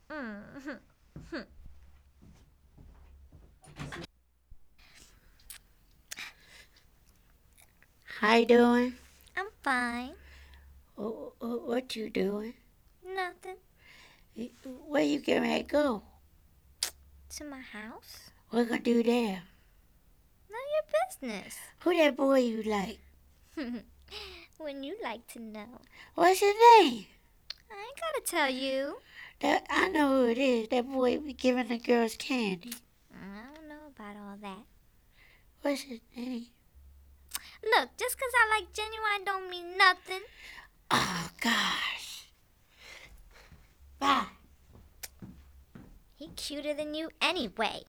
Mm. How you doing? I'm fine. What you doing? Nothing. Where you getting ready to go? To my house? What gonna do there? None of your business. Who that boy you like? When you like to know. What's his name? I ain't gotta tell you. That I know who it is. That boy be giving the girls candy. I don't know about all that. What's his name? Look, just 'cause I like Genuine don't mean nothing. Oh gosh. Bye. He cuter than you anyway.